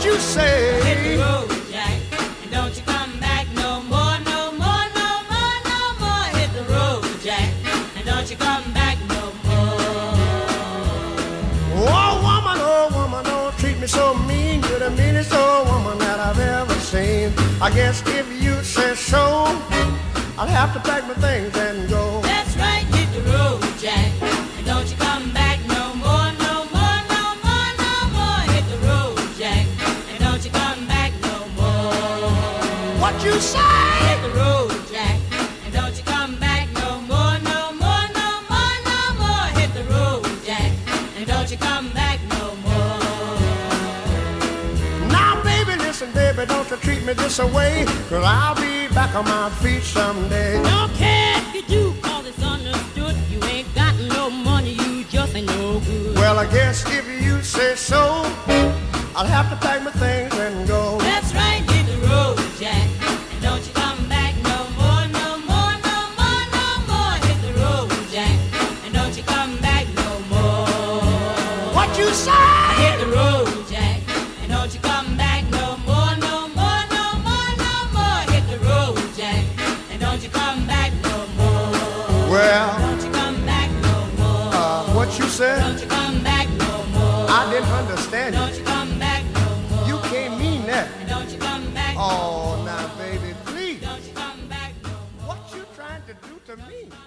What you say? Hit the road, Jack, and don't you come back no more, no more, no more, no more. Hit the road, Jack, and don't you come back no more. Oh woman, don't treat me so mean. You're the meanest old woman that I've ever seen. I guess if you say so, I'll have to pack my things and go. That's right, hit the road, Jack, and don't you come back no more, no more, no more, no more. Hit the road, Jack, and don't you come back no more. What you say? Hit the road, Jack, and don't you come back no more, no more, no more, no more. Hit the road, Jack, and don't you come back no more. Now baby, listen baby, don't you treat me this away, 'cause I'll be back on my feet someday. Don't care if you do, 'cause it's understood. You ain't got no money, you just ain't no good. Well, I guess if you say so, I'll have to pack my things and go. That's right, hit the road, Jack, and don't you come back no more, no more, no more, no more. Hit the road, Jack, and don't you come back no more. What you say? Hit the road, Jack, and don't you come back no more, no more, no more, no more. Hit the road, Jack, and don't you come back no more. Well, Don't you come back no more. what you said? Don't you come back no more. I didn't understand Don't you. you come back no more. You can't mean that. And don't you come back no Oh, more. now baby, please. Don't you come back no more. What you trying to do to me?